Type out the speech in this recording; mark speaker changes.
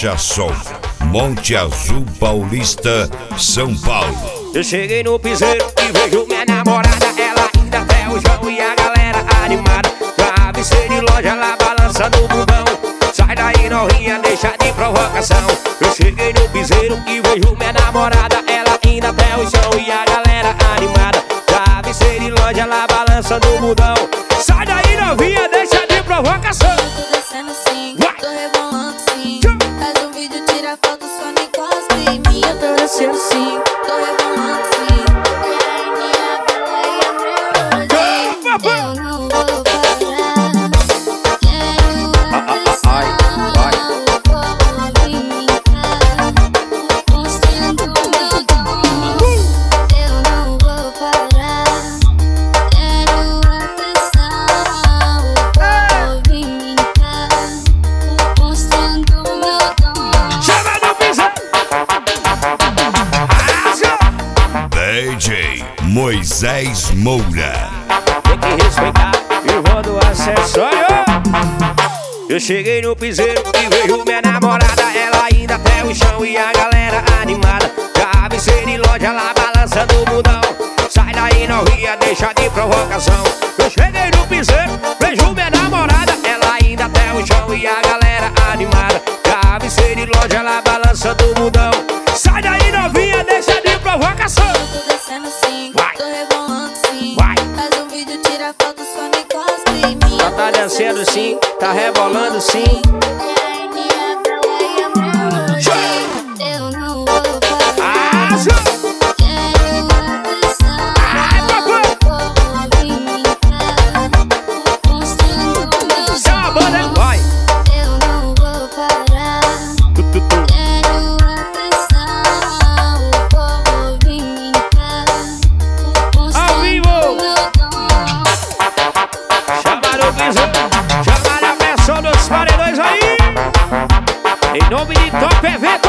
Speaker 1: Rocha Som, Monte Azul Paulista, São Paulo.
Speaker 2: Eu cheguei no piseiro e vejo minha namorada, ela ainda até o chão e a galera animada. Já avisei de loja lá balançando o bundão. Sai daí novinha, deixa de provocação. Eu cheguei no piseiro e vejo minha namorada, ela ainda até o chão e a galera animada. Já avisei de loja lá balançando o bundão. Sai daí novinha, deixa de provocação.
Speaker 3: Eu tô descendo sim, tô rebolando sim. Faz um vídeo, tira foto, só me encosta em mim. Eu tô descendo sim, tô rebolando sim. Eu não vou parar. Quero atenção, o povo vir cá, mostrando o meu dom. Eu não vou parar. Quero atenção, o povo vir cá, mostrando o meu dom.
Speaker 2: Chama no piseiro.
Speaker 1: DJ Moisés Moura.
Speaker 2: Tem que respeitar o voo do acessório. Eu cheguei no piseiro e vejo minha namorada, ela ainda até o chão e a galera animada. Já avisei de loja lá balançando o bundão. Sai daí novinha, deixa de provocação. Eu cheguei no piseiro, vejo minha namorada, ela ainda até o chão e a galera animada. Já avisei de loja lá balançando o bundão. Sai daí novinha, deixa de provocação.
Speaker 3: Eu tô descendo sim, tô rebolando sim.
Speaker 2: Vai.
Speaker 3: Faz um vídeo, tira foto, só me encosta em mim.
Speaker 2: Já tá dançando sim, tá rebolando sim.
Speaker 3: Eu não vou parar. Quero atenção, o povo vir cá, mostrando o meu
Speaker 2: Chama a banda,
Speaker 3: dom.
Speaker 2: vai.
Speaker 3: Eu não vou parar. Quero atenção, o povo vir cá, mostrando o meu dom.
Speaker 2: Chama no piseiro, chama na pressão dos paredões aí. Em nome de Top Evento.